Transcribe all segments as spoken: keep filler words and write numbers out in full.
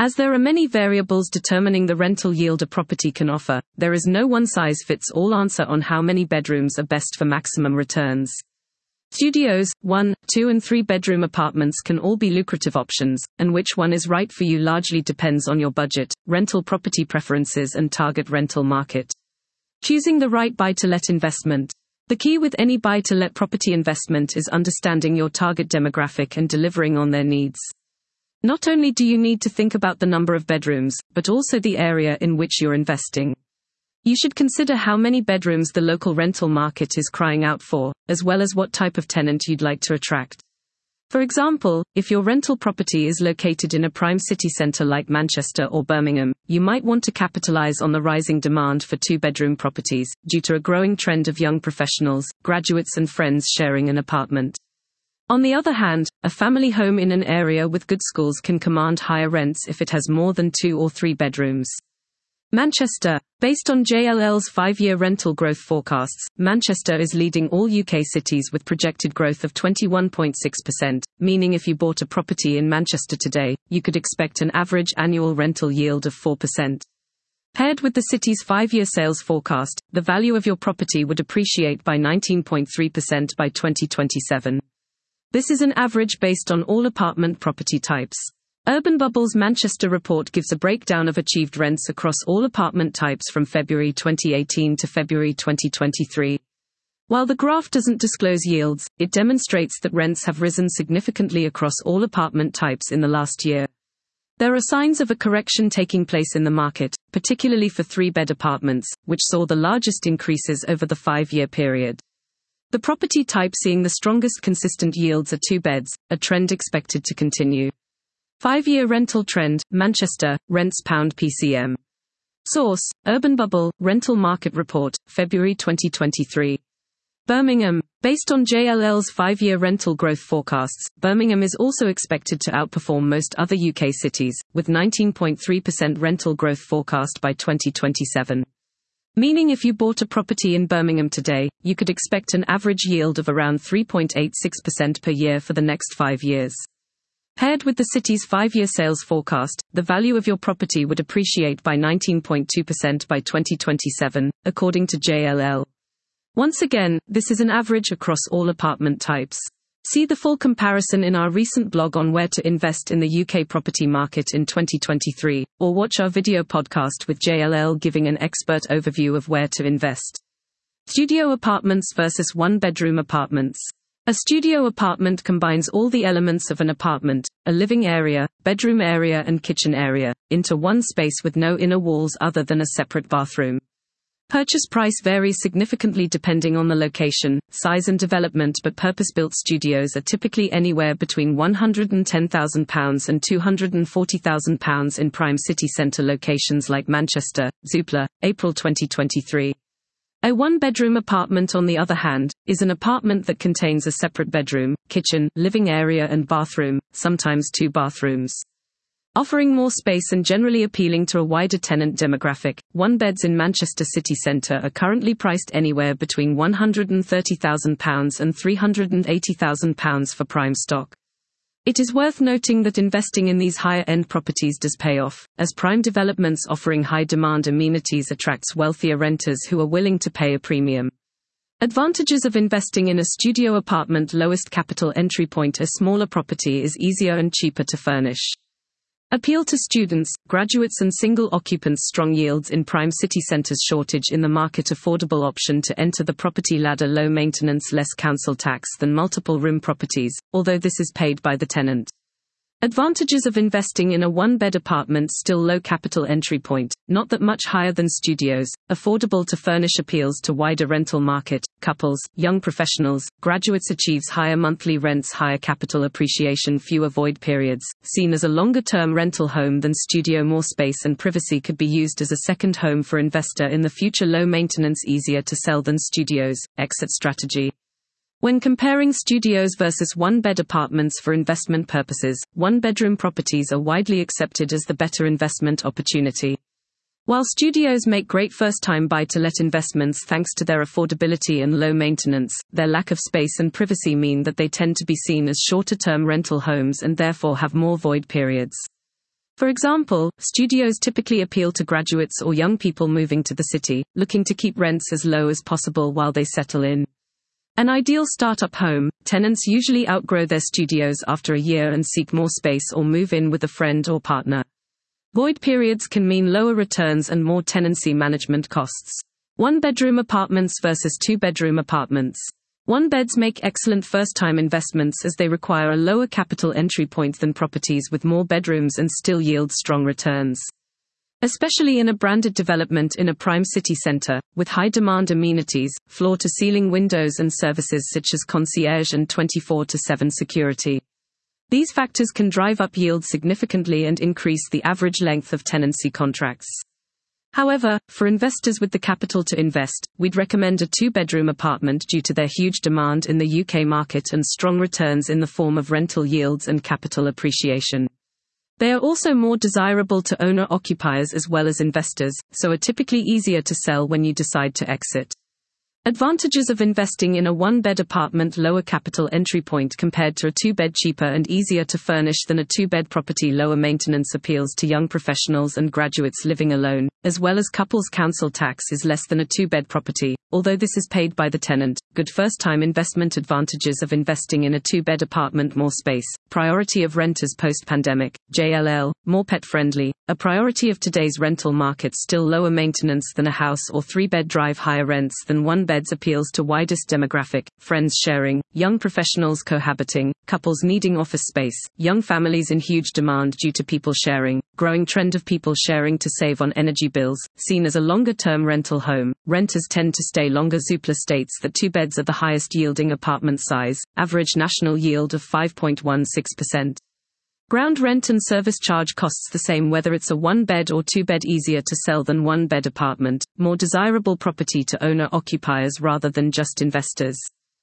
As there are many variables determining the rental yield a property can offer, there is no one-size-fits-all answer on how many bedrooms are best for maximum returns. Studios, one, two and three bedroom apartments can all be lucrative options, and which one is right for you largely depends on your budget, rental property preferences and target rental market. Choosing the right buy-to-let investment. The key with any buy-to-let property investment is understanding your target demographic and delivering on their needs. Not only do you need to think about the number of bedrooms, but also the area in which you're investing. You should consider how many bedrooms the local rental market is crying out for, as well as what type of tenant you'd like to attract. For example, if your rental property is located in a prime city centre like Manchester or Birmingham, you might want to capitalise on the rising demand for two-bedroom properties, due to a growing trend of young professionals, graduates and friends sharing an apartment. On the other hand, a family home in an area with good schools can command higher rents if it has more than two or three bedrooms. Manchester. Based on J L L's five-year rental growth forecasts, Manchester is leading all U K cities with projected growth of twenty-one point six percent, meaning if you bought a property in Manchester today, you could expect an average annual rental yield of four percent. Paired with the city's five-year sales forecast, the value of your property would appreciate by nineteen point three percent by twenty twenty-seven. This is an average based on all apartment property types. Urban Bubble's Manchester report gives a breakdown of achieved rents across all apartment types from February twenty eighteen to February twenty twenty-three. While the graph doesn't disclose yields, it demonstrates that rents have risen significantly across all apartment types in the last year. There are signs of a correction taking place in the market, particularly for three-bed apartments, which saw the largest increases over the five-year period. The property type seeing the strongest consistent yields are two beds, a trend expected to continue. Five-year rental trend, Manchester, rents pound P C M. Source, Urban Bubble, Rental Market Report, February twenty twenty-three. Birmingham. Based on J L L's five-year rental growth forecasts, Birmingham is also expected to outperform most other U K cities, with nineteen point three percent rental growth forecast by twenty twenty-seven. Meaning if you bought a property in Birmingham today, you could expect an average yield of around three point eight six percent per year for the next five years. Paired with the city's five-year sales forecast, the value of your property would appreciate by nineteen point two percent by twenty twenty-seven, according to J L L. Once again, this is an average across all apartment types. See the full comparison in our recent blog on where to invest in the U K property market in twenty twenty-three, or watch our video podcast with J L L giving an expert overview of where to invest. Studio apartments versus one-bedroom apartments. A studio apartment combines all the elements of an apartment, a living area, bedroom area and kitchen area, into one space with no inner walls other than a separate bathroom. Purchase price varies significantly depending on the location, size and development, but purpose-built studios are typically anywhere between one hundred ten thousand pounds and two hundred forty thousand pounds in prime city centre locations like Manchester. Zoopla, April twenty twenty-three. A one-bedroom apartment, on the other hand, is an apartment that contains a separate bedroom, kitchen, living area and bathroom, sometimes two bathrooms. Offering more space and generally appealing to a wider tenant demographic, one-beds in Manchester city centre are currently priced anywhere between one hundred thirty thousand pounds and three hundred eighty thousand pounds for prime stock. It is worth noting that investing in these higher-end properties does pay off, as prime developments offering high-demand amenities attracts wealthier renters who are willing to pay a premium. Advantages of investing in a studio apartment: lowest capital entry point, a smaller property is easier and cheaper to furnish. Appeal to students, graduates and single occupants, strong yields in prime city centres, shortage in the market, affordable option to enter the property ladder, low maintenance, less council tax than multiple room properties, although this is paid by the tenant. Advantages of investing in a one-bed apartment: still low capital entry point, not that much higher than studios, affordable to furnish, appeals to wider rental market, couples, young professionals, graduates, achieves higher monthly rents, higher capital appreciation, fewer void periods, seen as a longer-term rental home than studio, more space and privacy, could be used as a second home for investor in the future, low maintenance, easier to sell than studios, exit strategy. When comparing studios versus one-bed apartments for investment purposes, one-bedroom properties are widely accepted as the better investment opportunity. While studios make great first-time buy-to-let investments thanks to their affordability and low maintenance, their lack of space and privacy mean that they tend to be seen as shorter-term rental homes and therefore have more void periods. For example, studios typically appeal to graduates or young people moving to the city, looking to keep rents as low as possible while they settle in. An ideal startup home, tenants usually outgrow their studios after a year and seek more space or move in with a friend or partner. Void periods can mean lower returns and more tenancy management costs. One-bedroom apartments versus two-bedroom apartments. One-beds make excellent first-time investments as they require a lower capital entry point than properties with more bedrooms and still yield strong returns. Especially in a branded development in a prime city center, with high-demand amenities, floor-to-ceiling windows and services such as concierge and twenty-four seven security. These factors can drive up yield significantly and increase the average length of tenancy contracts. However, for investors with the capital to invest, we'd recommend a two-bedroom apartment due to their huge demand in the U K market and strong returns in the form of rental yields and capital appreciation. They are also more desirable to owner-occupiers as well as investors, so are typically easier to sell when you decide to exit. Advantages of investing in a one-bed apartment: lower capital entry point compared to a two-bed, cheaper and easier to furnish than a two-bed property. Lower maintenance appeals to young professionals and graduates living alone, as well as couples. Council tax is less than a two-bed property, although this is paid by the tenant. Good first-time investment advantages of investing in a two-bed apartment: more space, priority of renters post-pandemic, J L L, more pet-friendly, a priority of today's rental market. Still lower maintenance than a house or three-bed, drive higher rents than one beds appeals to widest demographic, friends sharing, young professionals cohabiting, couples needing office space, young families in huge demand due to people sharing, growing trend of people sharing to save on energy bills, seen as a longer-term rental home. Renters tend to stay longer. Zoopla states that two beds are the highest yielding apartment size, average national yield of five point one six percent. Ground rent and service charge costs the same whether it's a one-bed or two-bed. Easier to sell than one-bed apartment, more desirable property to owner-occupiers rather than just investors.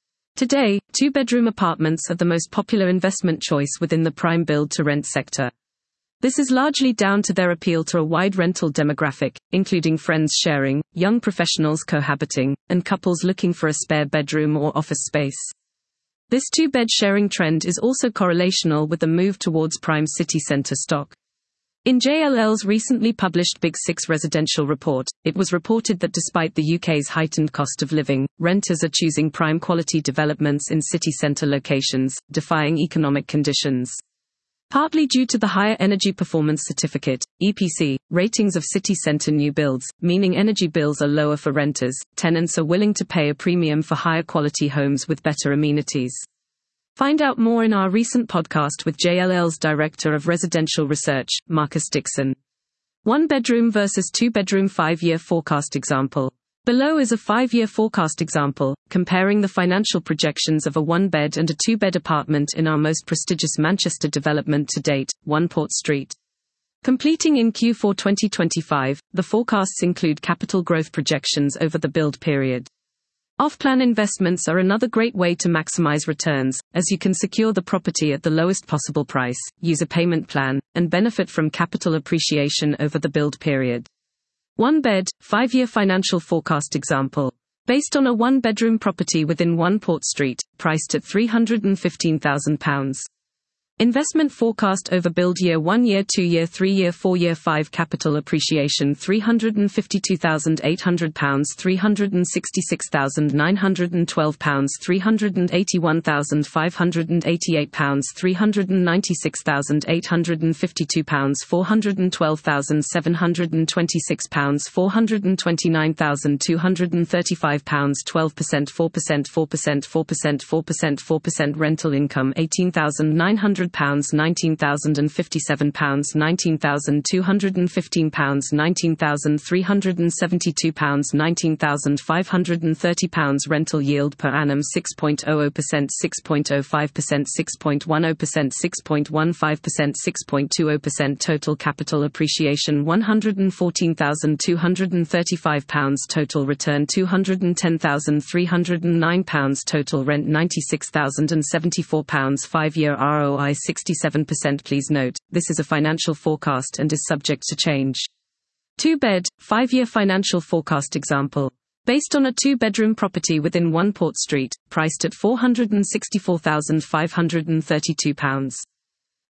Today, two-bedroom apartments are the most popular investment choice within the prime build-to-rent sector. This is largely down to their appeal to a wide rental demographic, including friends sharing, young professionals cohabiting, and couples looking for a spare bedroom or office space. This two-bed sharing trend is also correlational with the move towards prime city center stock. In J L L's recently published Big Six residential report, it was reported that despite the U K's heightened cost of living, renters are choosing prime quality developments in city center locations, defying economic conditions. Partly due to the higher Energy Performance Certificate, E P C, ratings of city center new builds, meaning energy bills are lower for renters, tenants are willing to pay a premium for higher quality homes with better amenities. Find out more in our recent podcast with J L L's Director of Residential Research, Marcus Dixon. One bedroom versus two bedroom five-year forecast example. Below is a five-year forecast example, comparing the financial projections of a one-bed and a two-bed apartment in our most prestigious Manchester development to date, One Port Street. Completing in Q four twenty twenty-five, the forecasts include capital growth projections over the build period. Off-plan investments are another great way to maximize returns, as you can secure the property at the lowest possible price, use a payment plan, and benefit from capital appreciation over the build period. One bed, five-year financial forecast example. Based on a one-bedroom property within One Port Street, priced at three hundred fifteen thousand pounds. Investment forecast over build year one year, two year, three year, four year, five capital appreciation three hundred fifty-two thousand eight hundred pounds, three hundred sixty-six thousand nine hundred twelve pounds, three hundred eighty-one thousand five hundred eighty-eight pounds, three hundred ninety-six thousand eight hundred fifty-two pounds, four hundred twelve thousand seven hundred twenty-six pounds, four hundred twenty-nine thousand two hundred thirty-five pounds, twelve percent, four percent, four percent, four percent, four percent, four percent rental income eighteen thousand nine hundred pounds, nineteen thousand fifty-seven pounds, nineteen thousand two hundred fifteen pounds, nineteen thousand three hundred seventy-two pounds, nineteen thousand five hundred thirty pounds. Rental yield per annum six point zero zero percent, six point zero five percent, six point one zero percent, six point one five percent, six point two zero percent. Total capital appreciation one hundred fourteen thousand two hundred thirty-five pounds. Total return two hundred ten thousand three hundred nine pounds. Total rent ninety-six thousand seventy-four pounds. five-year R O I sixty-seven percent. Please note, this is a financial forecast and is subject to change. Two-bed, five-year financial forecast example. Based on a two-bedroom property within One Port Street, priced at four hundred sixty-four thousand five hundred thirty-two pounds.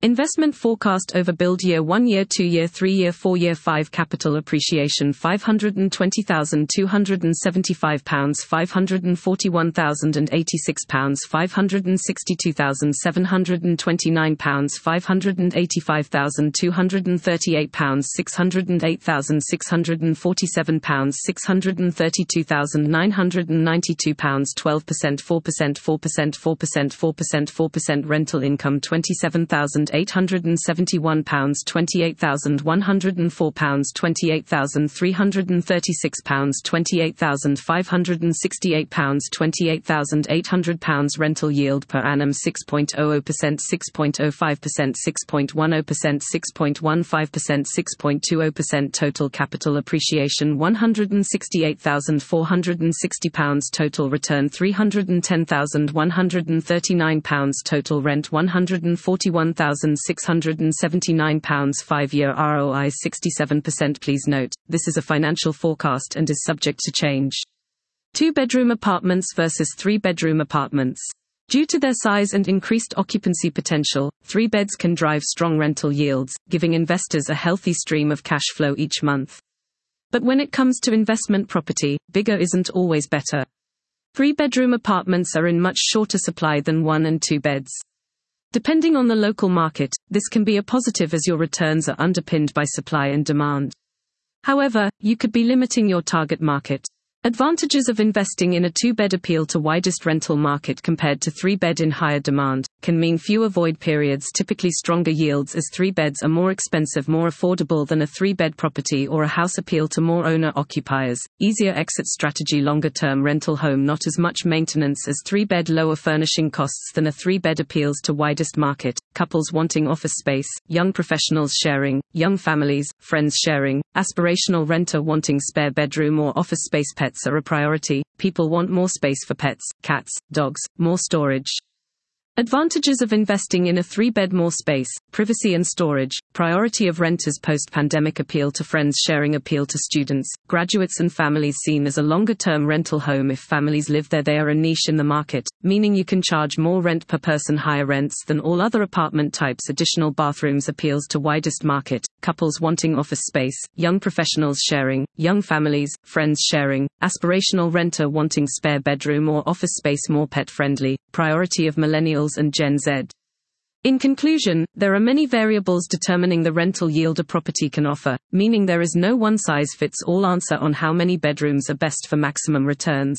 Investment forecast over build year one year two year three year four year five capital appreciation five hundred twenty thousand two hundred seventy-five pounds five hundred forty-one thousand eighty-six pounds five hundred sixty-two thousand seven hundred twenty-nine pounds five hundred eighty-five thousand two hundred thirty-eight pounds six hundred eight thousand six hundred forty-seven pounds six hundred thirty-two thousand nine hundred ninety-two pounds twelve percent four percent four percent four percent four percent four percent rental income twenty-seven thousand eight hundred seventy-one pounds twenty-eight thousand one hundred four pounds twenty-eight thousand three hundred thirty-six pounds twenty-eight thousand five hundred sixty-eight pounds twenty-eight thousand eight hundred pounds rental yield per annum six point zero zero percent six point zero five percent six point one zero percent six point one five percent six point two zero percent total capital appreciation one hundred sixty-eight thousand four hundred sixty pounds total return three hundred ten thousand one hundred thirty-nine pounds total rent one hundred forty-one thousand six hundred seventy-nine pounds five-year R O I sixty-seven percent. Please note, this is a financial forecast and is subject to change. Two-bedroom apartments versus three-bedroom apartments. Due to their size and increased occupancy potential, three beds can drive strong rental yields, giving investors a healthy stream of cash flow each month. But when it comes to investment property, bigger isn't always better. Three-bedroom apartments are in much shorter supply than one and two beds. Depending on the local market, this can be a positive as your returns are underpinned by supply and demand. However, you could be limiting your target market. Advantages of investing in a two-bed appeal to widest rental market compared to three-bed in higher demand, can mean fewer void periods, typically stronger yields as three beds are more expensive, more affordable than a three-bed property or a house appeal to more owner-occupiers, easier exit strategy, longer-term rental home, not as much maintenance as three-bed, lower furnishing costs than a three-bed appeals to widest market, couples wanting office space, young professionals sharing, young families, friends sharing, aspirational renter wanting spare bedroom or office space. Pets are a priority, people want more space for pets, cats, dogs, more storage. Advantages of investing in a three-bed: more space, privacy and storage, priority of renters post-pandemic, appeal to friends sharing, appeal to students, graduates and families, seen as a longer-term rental home. If families live there, they are a niche in the market, meaning you can charge more rent per person, higher rents than all other apartment types. Additional bathrooms, appeals to widest market, couples wanting office space, young professionals sharing, young families, friends sharing, aspirational renter wanting spare bedroom or office space, more pet-friendly, priority of millennials and Gen Z. In conclusion, there are many variables determining the rental yield a property can offer, meaning there is no one-size-fits-all answer on how many bedrooms are best for maximum returns.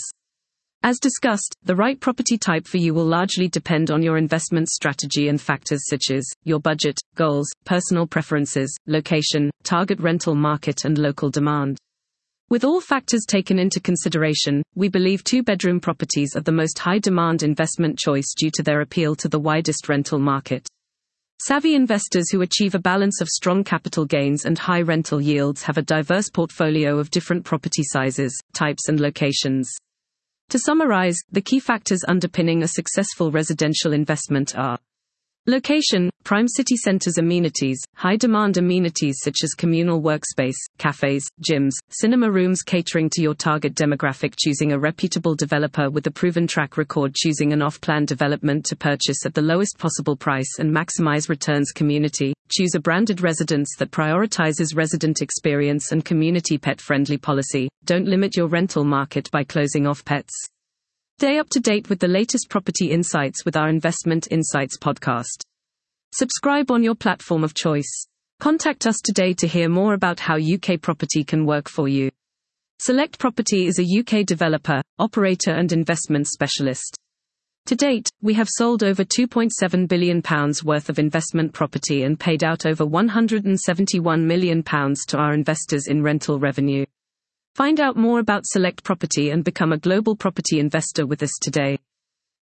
As discussed, the right property type for you will largely depend on your investment strategy and factors such as your budget, goals, personal preferences, location, target rental market and local demand. With all factors taken into consideration, we believe two-bedroom properties are the most high-demand investment choice due to their appeal to the widest rental market. Savvy investors who achieve a balance of strong capital gains and high rental yields have a diverse portfolio of different property sizes, types and locations. To summarize, the key factors underpinning a successful residential investment are: location, prime city centers, amenities, high-demand amenities such as communal workspace, cafes, gyms, cinema rooms catering to your target demographic, choosing a reputable developer with a proven track record, choosing an off-plan development to purchase at the lowest possible price and maximize returns, community, choose a branded residence that prioritizes resident experience and community, pet-friendly policy, don't limit your rental market by closing off pets. Stay up to date with the latest property insights with our Investment Insights podcast. Subscribe on your platform of choice. Contact us today to hear more about how U K property can work for you. Select Property is a U K developer, operator and investment specialist. To date, we have sold over two point seven billion pounds worth of investment property and paid out over one hundred seventy-one million pounds to our investors in rental revenue. Find out more about Select Property and become a global property investor with us today.